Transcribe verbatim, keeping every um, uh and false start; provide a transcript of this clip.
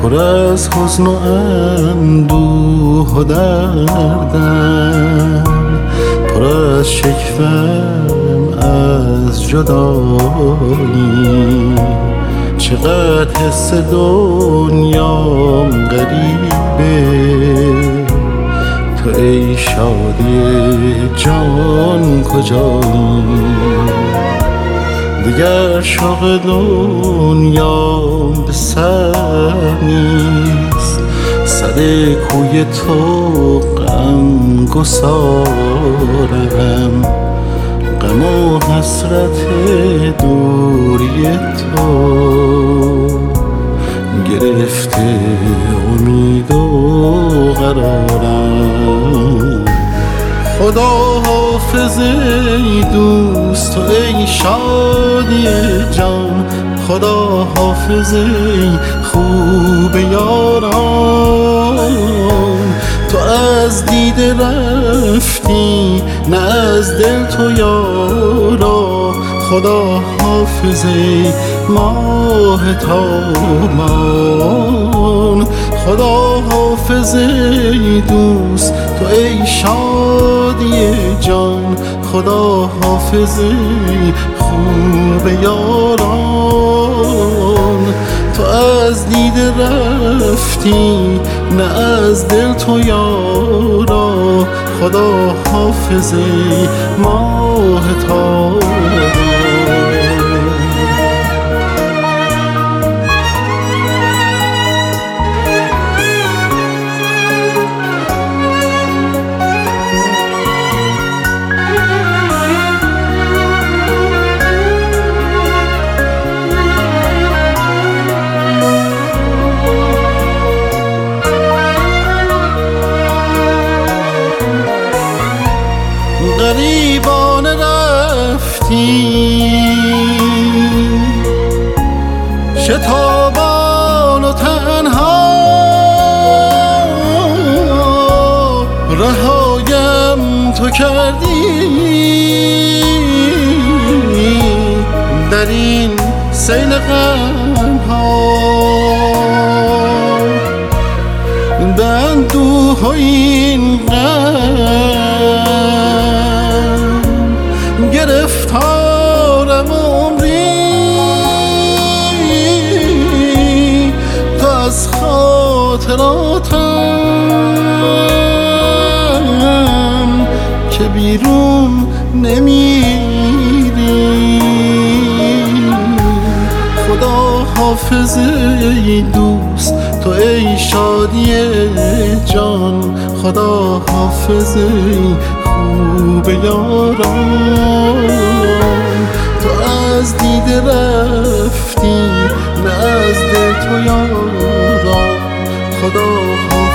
پر از حزن و اندوه و دردم، پر از شکوهم از جدایی. چقدر حس دنیام غریبه، تو ای شادی جان کجایی؟ دیگر شوق دنیام به سر نیست، سر کوی تو غم گسارم. غم و حسرت دوری تو گرفته امید و قرارم. خدا حافظ ای دوست و ای شادی جان، خدا حافظ ای خوب یاران. تو از دیده رفتی نه از دل تو یارا، خدا حافظ ای ماه تابان. خدا حافظ ای دوست تو ای شادی جان، خدا حافظ ای خوب یاران. تو از دیده رفتی نه از دل تو یارا، خدا حافظ ای ماه تابان. غریبانه رفتی شتابان و تنها، رهایم تو کردی در این سیل غمها. به اندوه و این غم گرفتارم عمری، تو از خاطراتم که بیرون نمیری. خدا حافظ ای دوست تو ای شادی جان، خدا حافظ ای خوب یاران. تو از دیده رفتی نه از دل تو یاران، خدا حافظ